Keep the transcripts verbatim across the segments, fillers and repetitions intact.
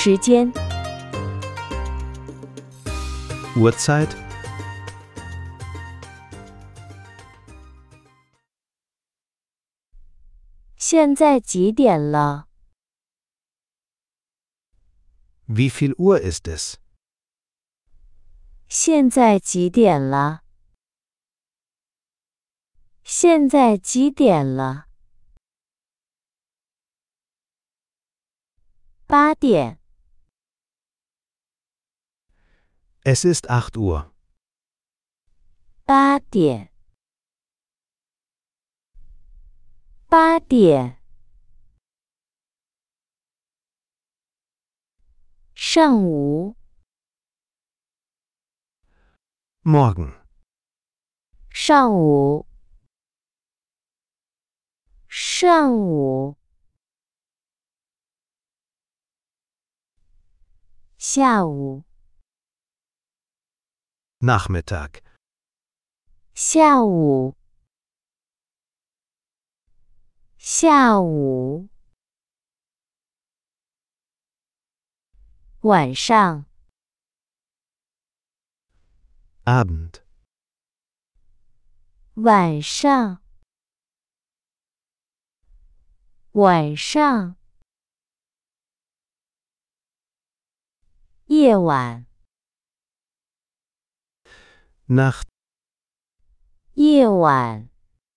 时间。 Uhrzeit. 现在几点了？ Wie viel Uhr ist es? 现在几点了？现在几点了？八点。 Es ist acht Uhr. 八点。八点。上午。 Morgen. 上午。上午。下午。 Nachmittag. 下午。下午。晚上。 Abend. 晚上。晚上。夜晚。 Nacht. 夜晚。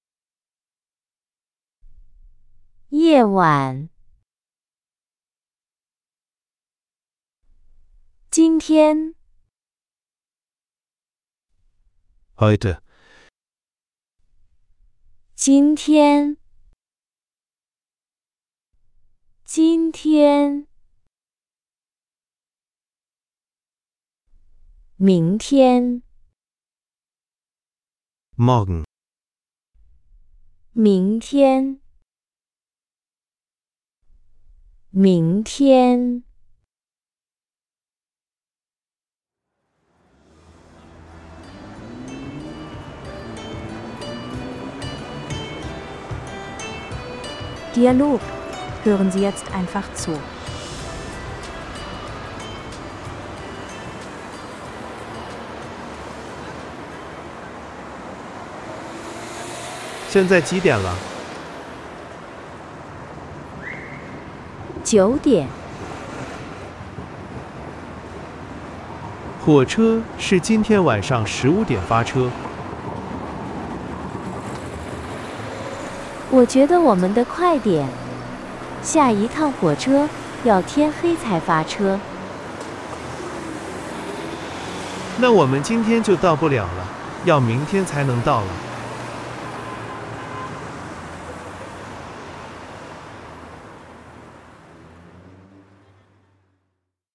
夜晚。今天。 Heute. 今天。今天。明天。 Morgen. 明天。明天。 Dialog. Hören Sie jetzt einfach zu. 现在几点了？ 九点。 火车是今天晚上十五点发车。 我觉得我们的快点，下一趟火车要天黑才发车。 那我们今天就到不了了，要明天才能到了。